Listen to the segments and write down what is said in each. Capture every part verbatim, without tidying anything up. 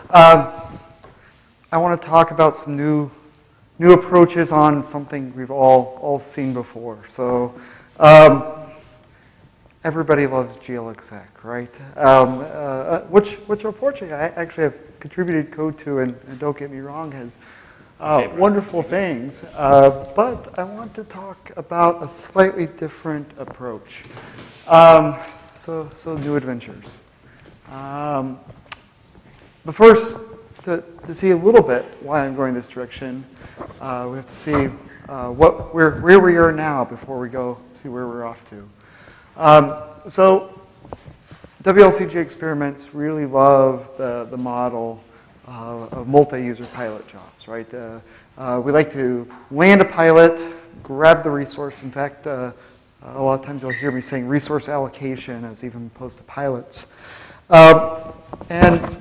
Um, I want to talk about some new, new approaches on something we've all all seen before. So, um, everybody loves glexec, right? Um, uh, which, which unfortunately I actually have contributed code to, and, and don't get me wrong, has uh, wonderful things. Uh, but I want to talk about a slightly different approach. Um, so, so new adventures. Um, but first, to, to see a little bit why I'm going this direction, uh, we have to see uh, what where where we are now before we go see where we're off to. Um, so W L C G experiments really love the, the model uh, of multi-user pilot jobs, right? Uh, uh, we like to land a pilot, grab the resource. In fact, uh, a lot of times you'll hear me saying resource allocation as even opposed to pilots. Um, and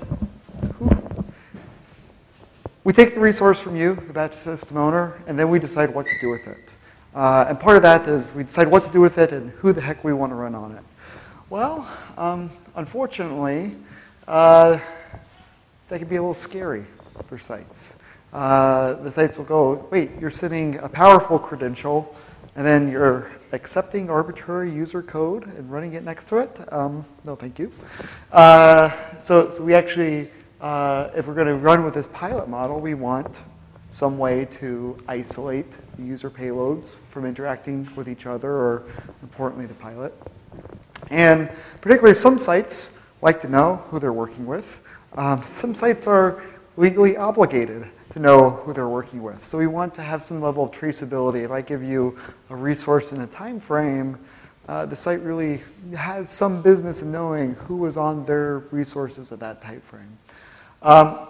we take the resource from you, the batch system owner, and then we decide what to do with it. Uh, and part of that is we decide what to do with it and who the heck we want to run on it. Well, um, unfortunately, uh, that can be a little scary for sites. Uh, the sites will go, wait, you're sending a powerful credential, and then you're accepting arbitrary user code and running it next to it? Um, no, thank you. Uh, so, so we actually, uh, if we're going to run with this pilot model, we want some way to isolate the user payloads from interacting with each other, or importantly, the pilot. And particularly some sites like to know who they're working with. Um, some sites are legally obligated to know who they're working with. So we want to have some level of traceability. If I give you a resource in a time frame, uh, the site really has some business in knowing who was on their resources at that time frame. Um,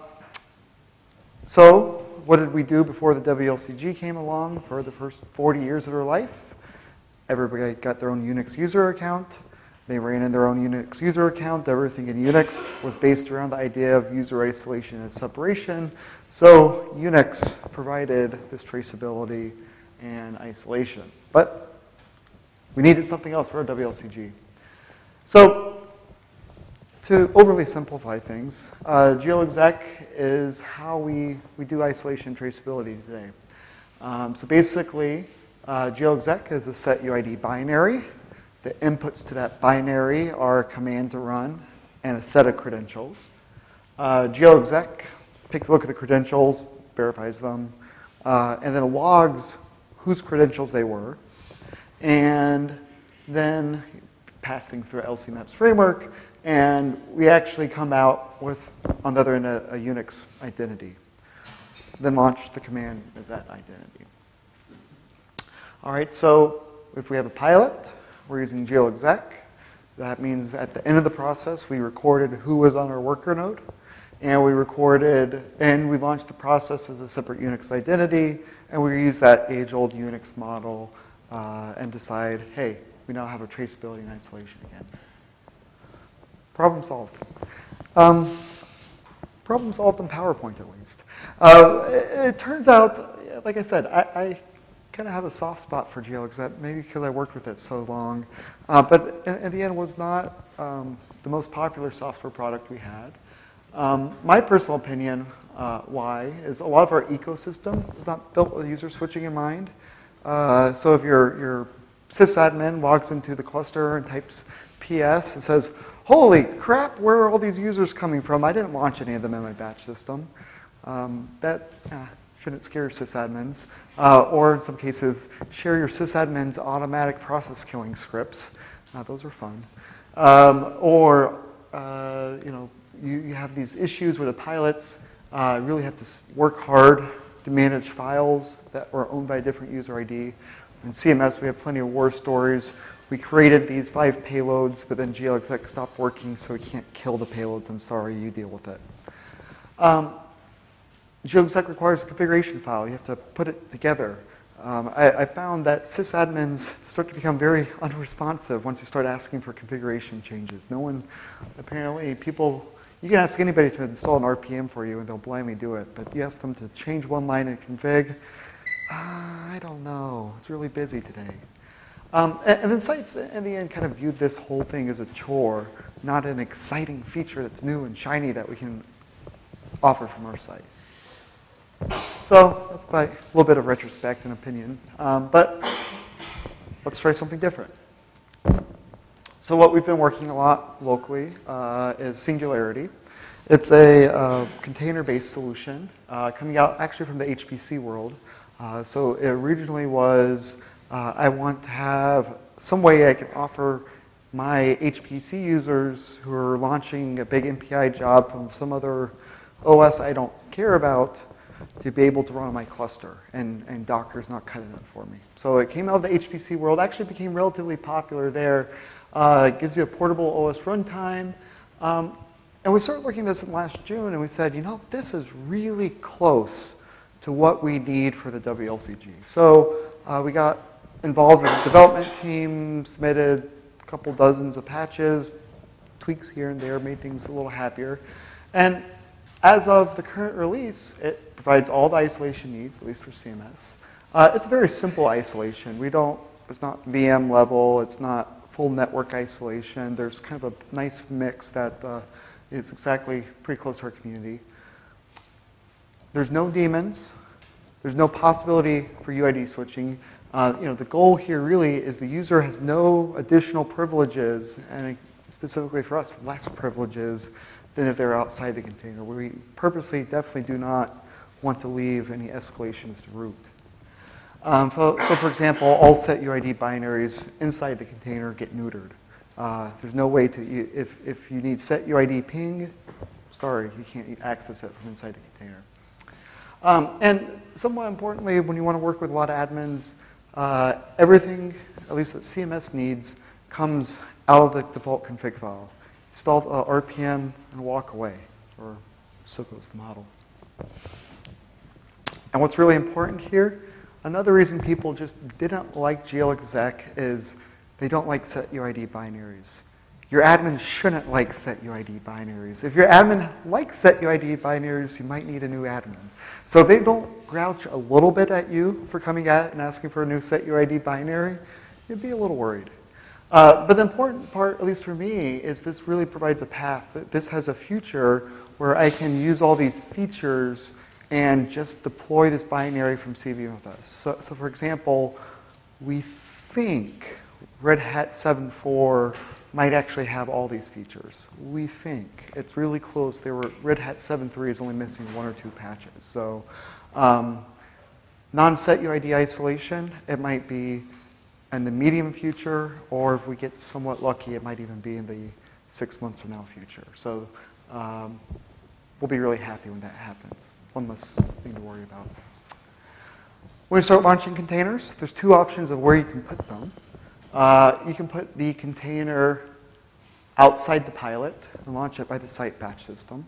so what did we do before the W L C G came along for the first forty years of their life? Everybody got their own Unix user account. They ran in their own Unix user account. Everything in Unix was based around the idea of user isolation and separation. So Unix provided this traceability and isolation. But we needed something else for our W L C G. So to overly simplify things, uh, glexec is how we, we do isolation and traceability today. Um, so basically, uh, glexec is a set U I D binary. The inputs to that binary are a command to run and a set of credentials. Uh, glexec takes a look at the credentials, verifies them, uh, and then logs whose credentials they were, and then pass things through L C maps framework, and we actually come out with, on the other end, a, a Unix identity. Then launch the command as that identity. All right, so if we have a pilot, we're using glexec. That means at the end of the process, we recorded who was on our worker node, and we recorded, and we launched the process as a separate Unix identity, and we use that age-old Unix model uh, and decide, hey, we now have a traceability and isolation again. Problem solved. Um, problem solved in PowerPoint, at least. Uh, it, it turns out, like I said, I, I kind of have a soft spot for glexec, maybe because I worked with it so long. Uh, but in, in the end, was not um, the most popular software product we had. Um, my personal opinion uh, why is a lot of our ecosystem is not built with user switching in mind. Uh, so if your, your sysadmin logs into the cluster and types P S and says, holy crap, where are all these users coming from? I didn't launch any of them in my batch system. Um, that uh, shouldn't scare sysadmins. Uh, or in some cases, share your sysadmin's automatic process killing scripts. Uh, those are fun. Um, or, uh, you know, you, you have these issues where the pilots uh, really have to work hard to manage files that are owned by a different user I D. In C M S, we have plenty of war stories. We created these five payloads, but then glexec stopped working, so we can't kill the payloads. I'm sorry, you deal with it. Um, glexec requires a configuration file. You have to put it together. Um, I, I found that sysadmins start to become very unresponsive once you start asking for configuration changes. No one, apparently, people, you can ask anybody to install an R P M for you and they'll blindly do it, but you ask them to change one line in config, uh, I don't know, it's really busy today. Um, and, and then sites, in the end, kind of viewed this whole thing as a chore, not an exciting feature that's new and shiny that we can offer from our site. So that's by a little bit of retrospect and opinion. Um, but let's try something different. So what we've been working a lot locally uh, is Singularity. It's a uh, container-based solution uh, coming out actually from the H P C world. Uh, so it originally was, uh, I want to have some way I can offer my H P C users who are launching a big M P I job from some other O S I don't care about to be able to run on my cluster, and, and Docker's not cutting it for me. So it came out of the H P C world, actually became relatively popular there. Uh, it gives you a portable O S runtime. Um, and we started looking at this in last June, and we said, you know, this is really close to what we need for the W L C G. So uh, we got involved with the development team, submitted a couple dozens of patches, tweaks here and there, made things a little happier. And as of the current release, it provides all the isolation needs, at least for C M S. Uh, it's a very simple isolation. We don't, it's not V M level, it's not full network isolation. There's kind of a nice mix that uh, is exactly pretty close to our community. There's no daemons. There's no possibility for U I D switching. Uh, you know, the goal here really is the user has no additional privileges, and specifically for us, less privileges than if they're outside the container. We purposely definitely do not want to leave any escalations to root. Um, so, so for example, all set U I D binaries inside the container get neutered. Uh, there's no way to, if, if you need set U I D ping, sorry, you can't access it from inside the container. Um, and somewhat importantly, when you want to work with a lot of admins, uh, everything, at least that C M S needs, comes out of the default config file. Install uh, R P M and walk away, or so goes the model. And what's really important here, another reason people just didn't like G L exec is they don't like set U I D binaries. Your admin shouldn't like set U I D binaries. If your admin likes set U I D binaries, you might need a new admin. So if they don't grouch a little bit at you for coming at and asking for a new set U I D binary, you'd be a little worried. Uh, but the important part, at least for me, is this really provides a path. This has a future where I can use all these features and just deploy this binary from C V M with us. So, so for example, we think Red Hat seven point four might actually have all these features. We think. It's really close. They were, Red Hat seven point three is only missing one or two patches. So um, non-set U I D isolation, it might be in the medium future, or if we get somewhat lucky, it might even be in the six months from now future. So um, we'll be really happy when that happens. One less thing to worry about. When we start launching containers, there's two options of where you can put them. Uh, you can put the container outside the pilot and launch it by the site batch system.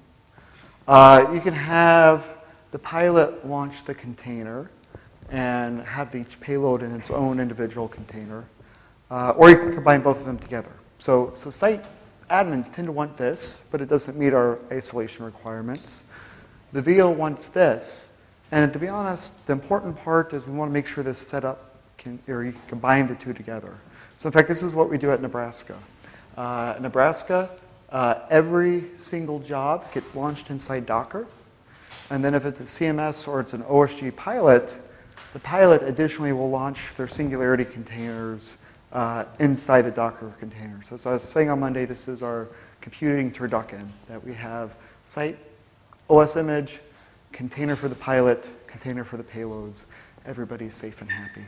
Uh, you can have the pilot launch the container and have each payload in its own individual container. Uh, or you can combine both of them together. So, so site admins tend to want this, but it doesn't meet our isolation requirements. The V O wants this. And to be honest, the important part is we want to make sure this setup can, or you can combine the two together. So in fact, this is what we do at Nebraska. Uh, Nebraska, uh, every single job gets launched inside Docker. And then if it's a C M S or it's an O S G pilot, the pilot additionally will launch their Singularity containers uh, inside the Docker container. So as I was saying on Monday, this is our computing turducken, that we have site, O S image, container for the pilot, container for the payloads. Everybody's safe and happy.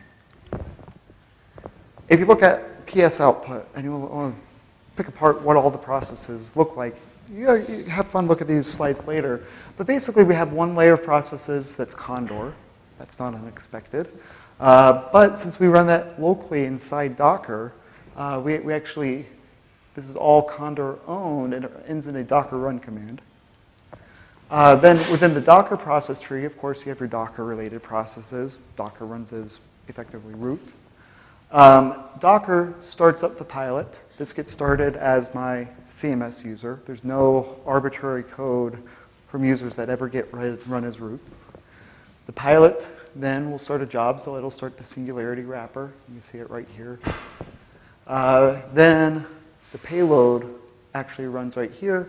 If you look at P S output, and you want to pick apart what all the processes look like, you, know, you have fun look at these slides later. But basically, we have one layer of processes that's Condor. That's not unexpected. Uh, but since we run that locally inside Docker, uh, we, we actually, this is all Condor owned, and it ends in a Docker run command. Uh, then within the Docker process tree, of course, you have your Docker-related processes. Docker runs as effectively root. Um, Docker starts up the pilot. This gets started as my C M S user. There's no arbitrary code from users that ever get run as root. The pilot then will start a job, so it'll start the Singularity wrapper. You can see it right here. Uh, then the payload actually runs right here.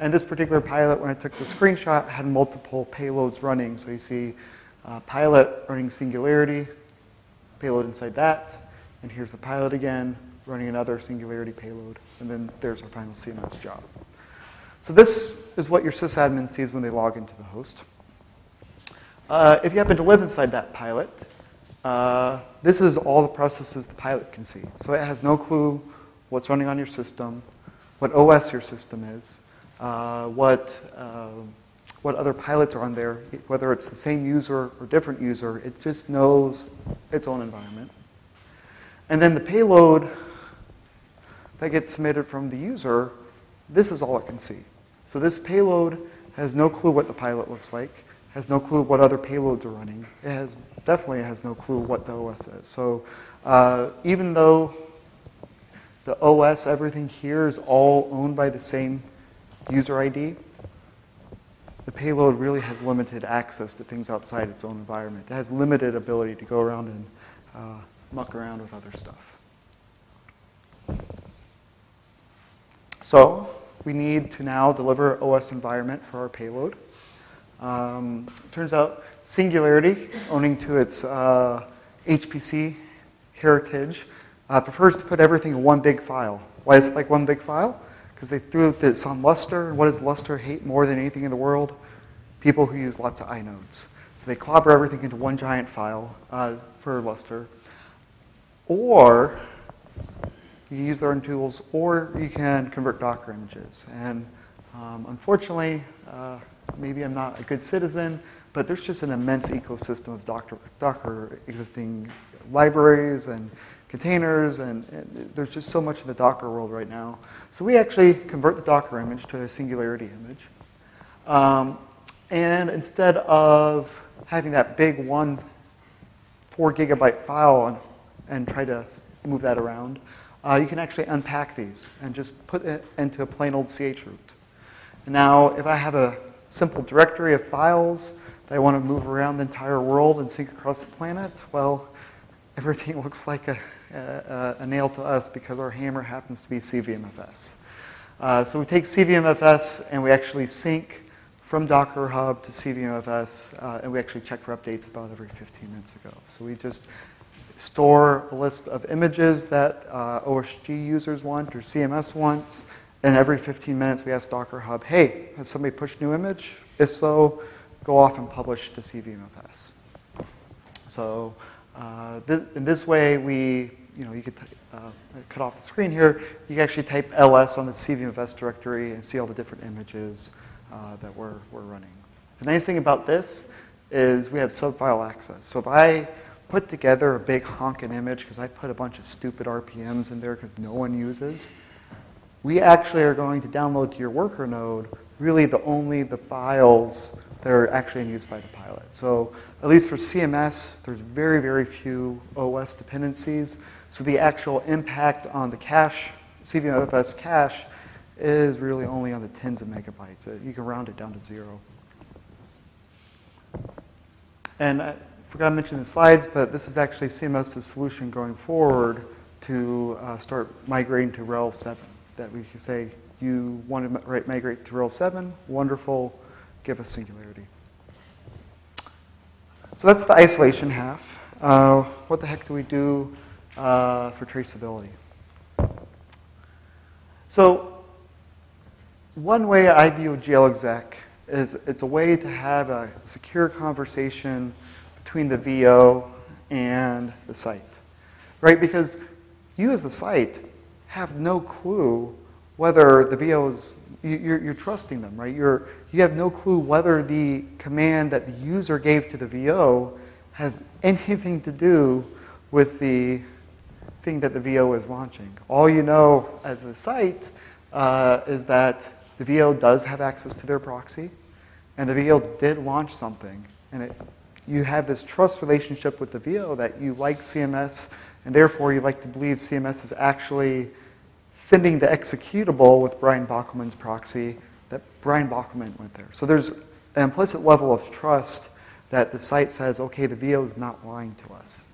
And this particular pilot, when I took the screenshot, had multiple payloads running. So you see uh, pilot running Singularity, payload inside that, and here's the pilot again, running another Singularity payload, and then there's our final C M S job. So this is what your sysadmin sees when they log into the host. Uh, if you happen to live inside that pilot, uh, this is all the processes the pilot can see. So it has no clue what's running on your system, what O S your system is, uh, what, uh, what other pilots are on there, whether it's the same user or different user. It just knows its own environment. And then the payload that gets submitted from the user, this is all it can see. So this payload has no clue what the pilot looks like, has no clue what other payloads are running. It has definitely has no clue what the O S is. So uh, even though the O S, everything here is all owned by the same user I D, the payload really has limited access to things outside its own environment. It has limited ability to go around and uh, muck around with other stuff. So we need to now deliver O S environment for our payload. Um, turns out Singularity, owning to its uh, H P C heritage, uh, prefers to put everything in one big file. Why is it like one big file? Because they threw this on Lustre, and what does Lustre hate more than anything in the world? People who use lots of inodes. So they clobber everything into one giant file uh, for Lustre. Or you can use their own tools, or you can convert Docker images. And um, unfortunately, uh, maybe I'm not a good citizen, but there's just an immense ecosystem of Docker, Docker existing libraries and containers, and, and there's just so much in the Docker world right now. So we actually convert the Docker image to a Singularity image. Um, and instead of having that big one four gigabyte file and, and try to move that around, uh, you can actually unpack these and just put it into a plain old C H root. And now, if I have a simple directory of files that I want to move around the entire world and sync across the planet, well, everything looks like a, a, a nail to us because our hammer happens to be C V M F S. Uh, so we take C V M F S and we actually sync from Docker Hub to C V M F S, uh, and we actually check for updates about every fifteen minutes ago. So we just store a list of images that uh, O S G users want or C M S wants, and every fifteen minutes we ask Docker Hub, hey, has somebody pushed new image? If so, go off and publish to C V M F S. So uh, th in this way, we, you know, you could uh, cut off the screen here. You can actually type L S on the C V M F S directory and see all the different images uh, that we're, we're running. The nice thing about this is we have subfile access. So if I put together a big honkin' image, because I put a bunch of stupid R P Ms in there because no one uses, we actually are going to download to your worker node really the only the files that are actually in use by the pilot. So at least for C M S, there's very, very few O S dependencies. So the actual impact on the cache, C V M F S cache, is really only on the tens of megabytes. You can round it down to zero. And I forgot to mention in the slides, but this is actually CMS's solution going forward to uh, start migrating to R H E L seven. That we can say, you want to migrate to R H E L seven, wonderful, give us Singularity. So that's the isolation half. Uh, what the heck do we do uh, for traceability? So one way I view glexec is it's a way to have a secure conversation between the V O and the site, right? Because you as the site have no clue whether the V O is, you're, you're trusting them, right? You're, you have no clue whether the command that the user gave to the V O has anything to do with the thing that the V O is launching. All you know as the site uh, is that the V O does have access to their proxy, and the V O did launch something, and it, you have this trust relationship with the V O that you like C M S, and therefore you like to believe C M S is actually sending the executable with Brian Bockelman's proxy, that Brian Bockelman went there. So there's an implicit level of trust that the site says, okay, the V O is not lying to us.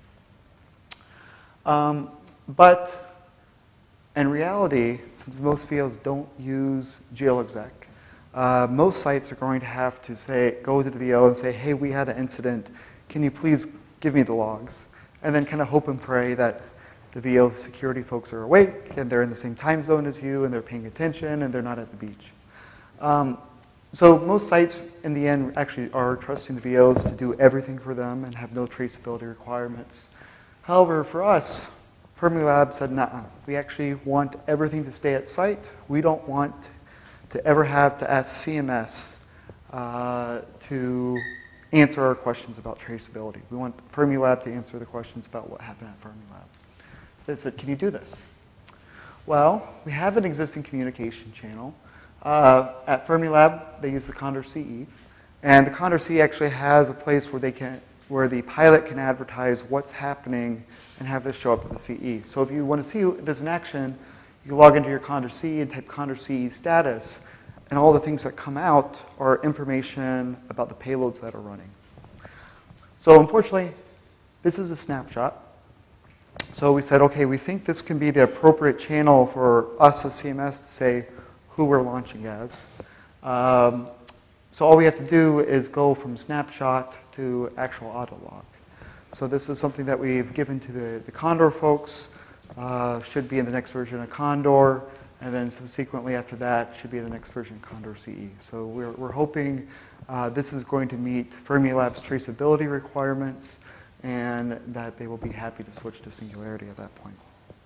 Um, but in reality, since most V Os don't use glexec, Uh, most sites are going to have to say, go to the V O and say, hey, we had an incident. Can you please give me the logs? And then kind of hope and pray that the V O security folks are awake and they're in the same time zone as you and they're paying attention and they're not at the beach. Um, so most sites in the end actually are trusting the V Os to do everything for them and have no traceability requirements. However, for us, Fermilab said, nah, we actually want everything to stay at site. We don't want to ever have to ask C M S uh, to answer our questions about traceability. We want Fermilab to answer the questions about what happened at Fermilab. So they said, can you do this? Well, we have an existing communication channel. Uh, at Fermilab, they use the Condor C E. And the Condor C E actually has a place where they can, where the pilot can advertise what's happening and have this show up at the C E. So if you want to see this in action, you log into your Condor C E and type Condor C E status, and all the things that come out are information about the payloads that are running. So unfortunately, this is a snapshot. So we said, okay, we think this can be the appropriate channel for us as C M S to say who we're launching as. Um, so all we have to do is go from snapshot to actual autolog. So this is something that we've given to the, the Condor folks. Uh, should be in the next version of Condor, and then subsequently after that should be in the next version of Condor C E. So we're, we're hoping uh, this is going to meet Fermilab's traceability requirements and that they will be happy to switch to Singularity at that point.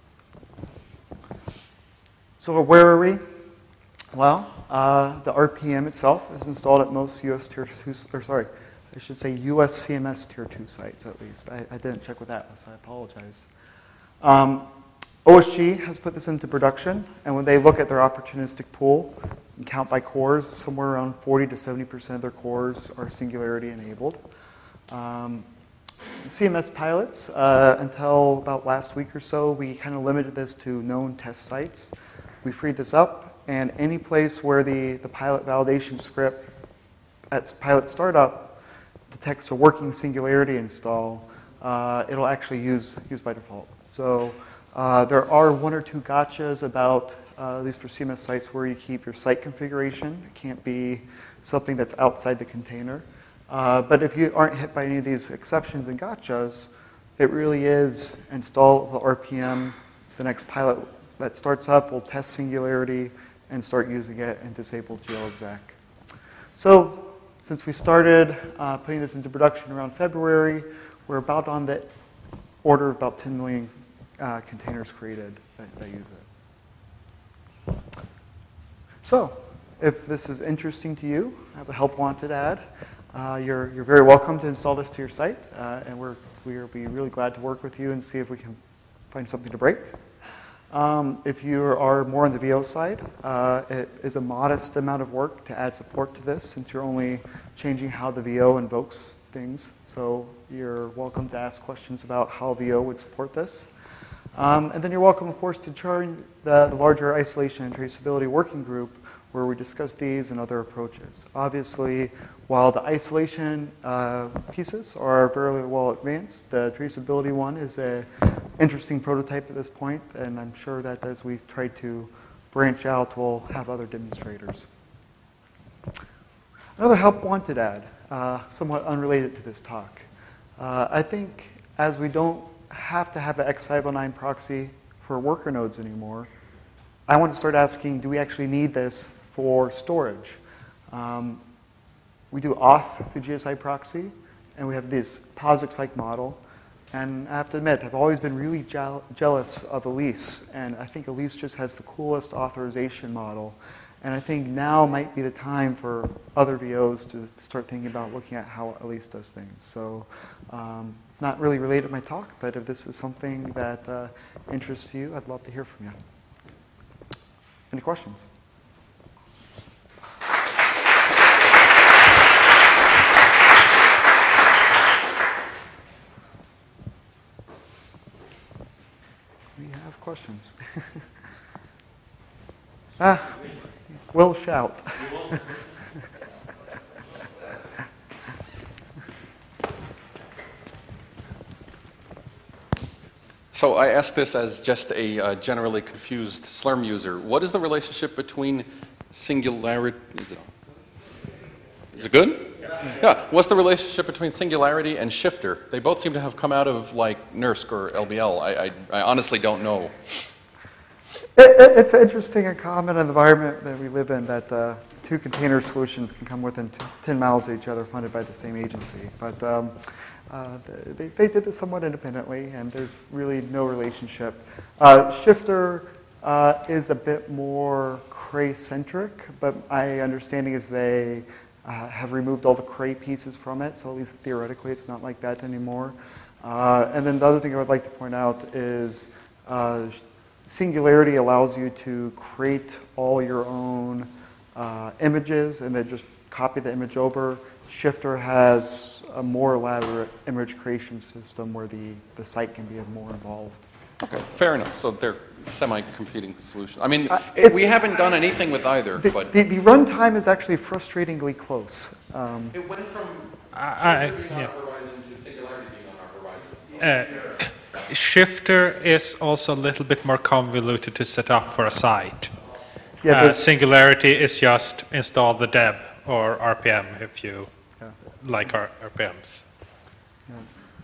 So where are we? Well, uh, the R P M itself is installed at most U S tier two, or sorry, I should say U S C M S tier two sites at least. I, I didn't check with that, so I apologize. Um, O S G has put this into production, and when they look at their opportunistic pool and count by cores, somewhere around forty to seventy percent of their cores are Singularity enabled. Um, C M S pilots, uh, until about last week or so, we kind of limited this to known test sites. We freed this up, and any place where the, the pilot validation script at pilot startup detects a working Singularity install, uh, it'll actually use, use by default. So uh, there are one or two gotchas about, uh, at least for C M S sites, where you keep your site configuration. It can't be something that's outside the container. Uh, but if you aren't hit by any of these exceptions and gotchas, it really is install the R P M, the next pilot that starts up will test Singularity and start using it and disable glexec. So since we started uh, putting this into production around February, we're about on the order of about ten million uh, containers created that, that use it. So if this is interesting to you, I have a help wanted ad. Uh, you're, you're very welcome to install this to your site, uh, and we're, we'll be really glad to work with you and see if we can find something to break. Um, if you are more on the V O side, uh, it is a modest amount of work to add support to this, since you're only changing how the V O invokes things. So you're welcome to ask questions about how V O would support this. Um, and then you're welcome, of course, to join the, the larger isolation and traceability working group, where we discuss these and other approaches. Obviously, while the isolation uh, pieces are very well advanced, the traceability one is an interesting prototype at this point, and I'm sure that as we try to branch out, we'll have other demonstrators. Another help wanted ad, uh, somewhat unrelated to this talk. Uh, I think as we don't have to have an X five oh nine proxy for worker nodes anymore, I want to start asking, do we actually need this for storage? Um, we do auth through G S I proxy, and we have this POSIX-like model. And I have to admit, I've always been really je jealous of Elise, and I think Elise just has the coolest authorization model. And I think now might be the time for other V Os to start thinking about looking at how Elise does things. So um, not really related to my talk, but if this is something that uh, interests you, I'd love to hear from you. Any questions? We have questions. ah, we'll shout. So I ask this as just a uh, generally confused Slurm user. What is the relationship between Singularity, is it on? Is it good? Yeah. Yeah. What's the relationship between Singularity and Shifter? They both seem to have come out of like NERSC or L B L. I, I, I honestly don't know. It, it, it's an interesting and common environment that we live in, that uh, two container solutions can come within t ten miles of each other, funded by the same agency. But um, uh, they, they did this somewhat independently, and there's really no relationship. Uh, Shifter uh, is a bit more Cray-centric, but my understanding is they uh, have removed all the Cray pieces from it, so at least theoretically it's not like that anymore. Uh, and then the other thing I would like to point out is uh, Singularity allows you to create all your own uh, images and then just copy the image over. Shifter has a more elaborate image creation system where the, the site can be more involved. Okay, fair enough. So they're semi-competing solutions. I mean, Uh, it, we haven't done anything with either, The, but... the, the runtime is actually frustratingly close. Um, It went from I- I- Shifter being on yeah. our horizon to Singularity being on our horizon. Uh, Shifter is also a little bit more convoluted to set up for a site. yeah, Uh, but- Singularity is just install the deb or R P M if you Yeah. like R- RPMs. yeah.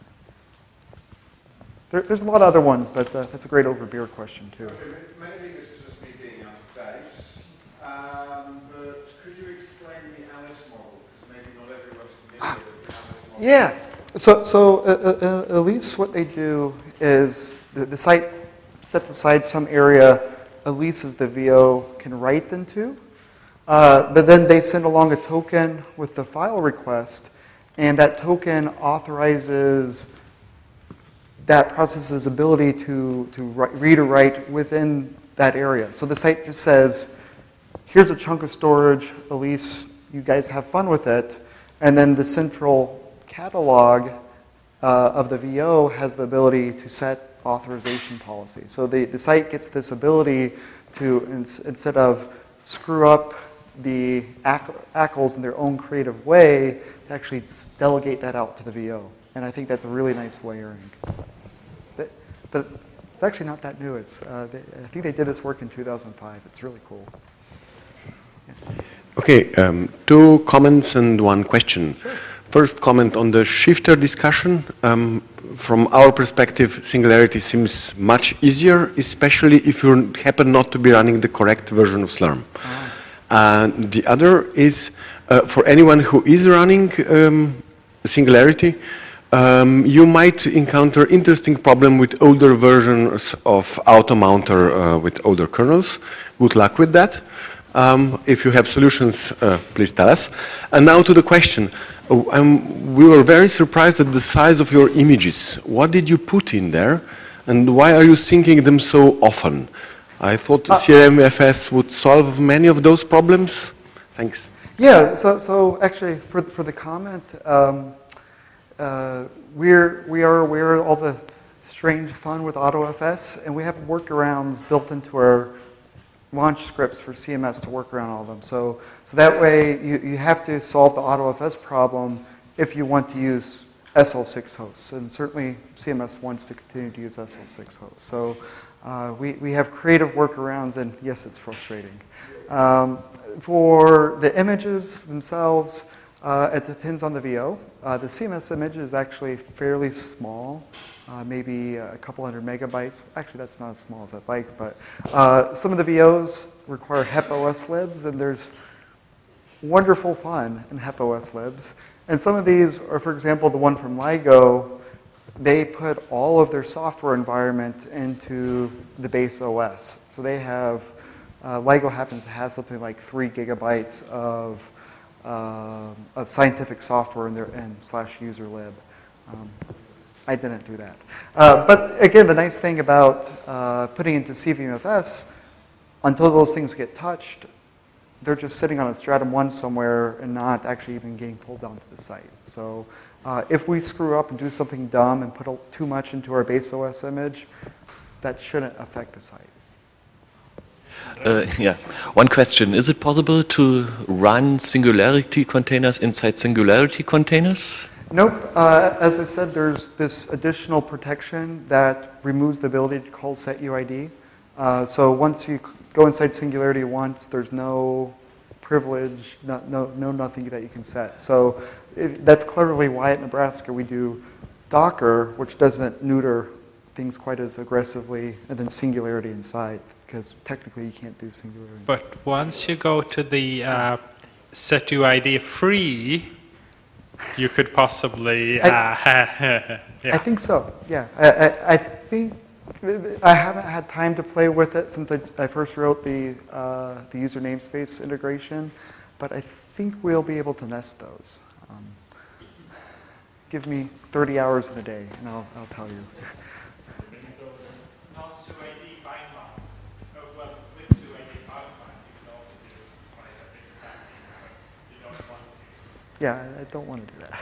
There, there's a lot of other ones, but uh, that's a great over beer question, too. Okay, maybe this is just me being out of date, um, but could you explain the Alice model? Because maybe not everyone's familiar with the Alice model. Yeah. So, so uh, uh, at least what they do is the, the site sets aside some area at least as the V O can write into, uh, but then they send along a token with the file request, and that token authorizes that process's ability to, to write, read or write within that area. So the site just says, here's a chunk of storage, Elise, you guys have fun with it, and then the central catalog uh, of the V O has the ability to set authorization policy. So the, the site gets this ability to, ins instead of screw up the A C Ls in their own creative way, to actually delegate that out to the V O. And I think that's a really nice layering. But, but it's actually not that new. It's, uh, they, I think they did this work in two thousand five. It's really cool. Yeah. Okay, um, two comments and one question. Sure. First comment on the shifter discussion. Um, from our perspective, Singularity seems much easier, especially if you happen not to be running the correct version of Slurm. Ah. And the other is, uh, for anyone who is running um, Singularity, um, you might encounter interesting problem with older versions of AutoMounter uh, with older kernels. Good luck with that. Um, if you have solutions, uh, please tell us. And now to the question. Uh, um, we were very surprised at the size of your images. What did you put in there, and why are you syncing them so often? I thought Uh, C R M F S would solve many of those problems. Thanks. Yeah, so, so actually, for, for the comment, um, uh, we're, we are aware of all the strange fun with AutoFS, and we have workarounds built into our launch scripts for C M S to work around all of them. So, so that way, you, you have to solve the AutoFS problem if you want to use S L six hosts, and certainly C M S wants to continue to use S L six hosts. So uh, we, we have creative workarounds, and yes, it's frustrating. Um, for the images themselves, uh, it depends on the V O. Uh, the C M S image is actually fairly small, uh, maybe a couple hundred megabytes. Actually, that's not as small as I'd like, but uh, some of the V Os require H E P O S libs, and there's wonderful fun in H E P O S libs. And some of these are, for example, the one from LIGO, they put all of their software environment into the base O S. So they have, uh, LIGO happens to have something like three gigabytes of, uh, of scientific software in their in slash user lib. Um, I didn't do that. Uh, but again, the nice thing about uh, putting into C V M F S, until those things get touched, they're just sitting on a Stratum one somewhere and not actually even getting pulled down to the site. So uh, if we screw up and do something dumb and put a, too much into our base O S image, that shouldn't affect the site. Uh, yeah. One question. Is it possible to run Singularity containers inside Singularity containers? Nope. Uh, as I said, there's this additional protection that removes the ability to call set U I D. Uh, so once you go inside Singularity once, there's no privilege, no, no, no nothing that you can set. So if, that's cleverly why at Nebraska we do Docker, which doesn't neuter things quite as aggressively, and then Singularity inside, because technically you can't do Singularity. But once you go to the uh, setuid free, you could possibly. Uh, I, yeah. I think so. Yeah, I, I, I think I haven't had time to play with it since I, I first wrote the uh, the user namespace integration, but I think we'll be able to nest those. Um, give me thirty hours in a day, and I'll I'll tell you. Yeah, I don't want to do that.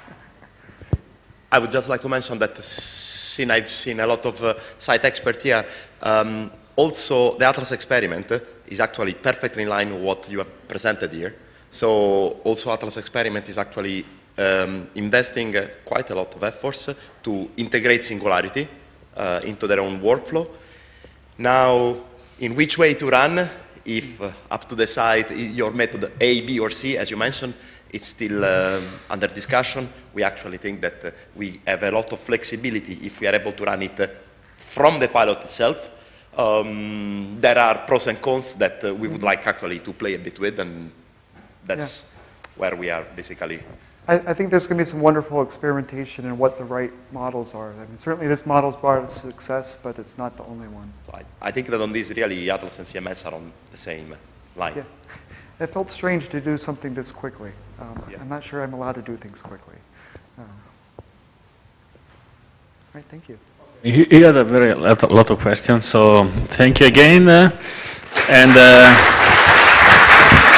I would just like to mention that since I've seen a lot of uh, site expert here, um, also the Atlas experiment is actually perfectly in line with what you have presented here. So also Atlas experiment is actually um, investing uh, quite a lot of efforts to integrate Singularity uh, into their own workflow. Now, in which way to run, if uh, up to decide your method A, B, or C, as you mentioned, it's still um, under discussion. We actually think that uh, we have a lot of flexibility if we are able to run it uh, from the pilot itself. Um, there are pros and cons that uh, we would like actually to play a bit with, and that's yeah. where we are basically. I, I think there's going to be some wonderful experimentation in what the right models are. I mean, certainly this model's brought us success, but it's not the only one. So I, I think that on this, really, Atlas and C M S are on the same line. Yeah. It felt strange to do something this quickly. Um, yeah. I'm not sure I'm allowed to do things quickly. Uh, all right, thank you. He, he had a very lot, lot of questions, so thank you again. Uh, and. Uh,